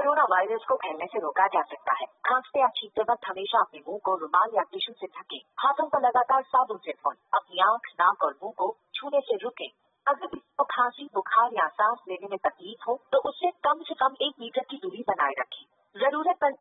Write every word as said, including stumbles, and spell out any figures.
Corona virus को फैलने से रोका जा सकता है। खांसते या छींकते वक्त हमेशा अपने मुंह को रुमाल या टिश्यू से ढकें। हाथों को लगातार साबुन से धोएं। अपनी आंख, नाक और मुंह को छूने से रुकें। अगर किसी को खांसी, बुखार या सांस लेने में तकलीफ हो तो उससे कम से कम एक मीटर की दूरी बनाए रखें। जरूरत पर